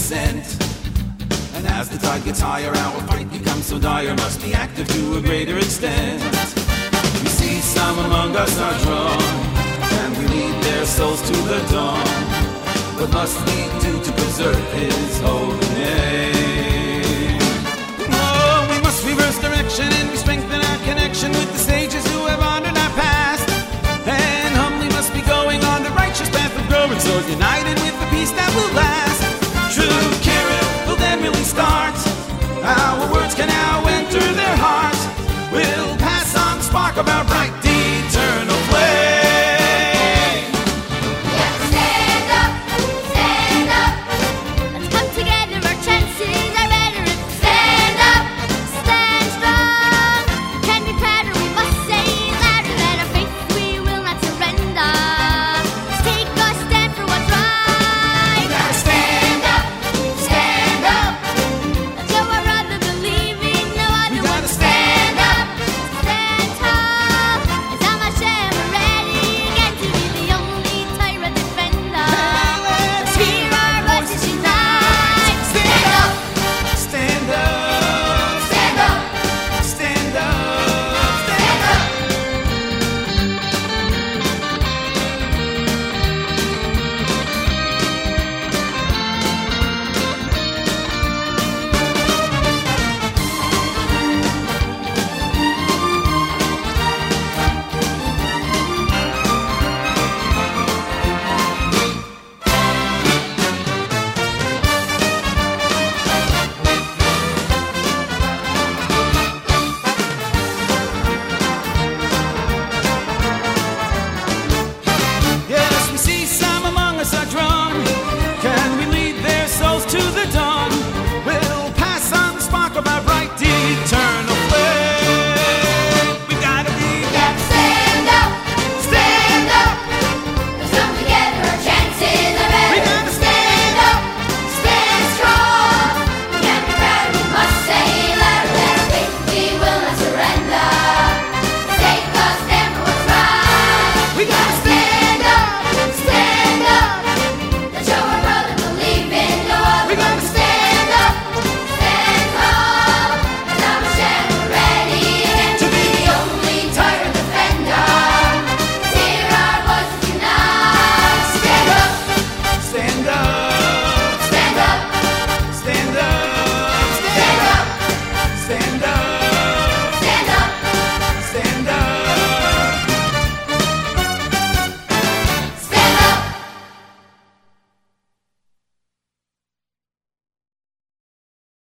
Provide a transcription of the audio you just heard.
descent. And as the tide gets higher, our fight becomes so dire, must be active to a greater extent. We see some among us are drawn, and we lead their souls to the dawn. What must we do to preserve His holy name? Oh, we must reverse direction and we strengthen our connection with the sages who have honored our past. And humbly must be going on the righteous path of growing, so united with the peace that will last. True Kirith will then really start. Our words can now enter their hearts. We'll pass on the spark of our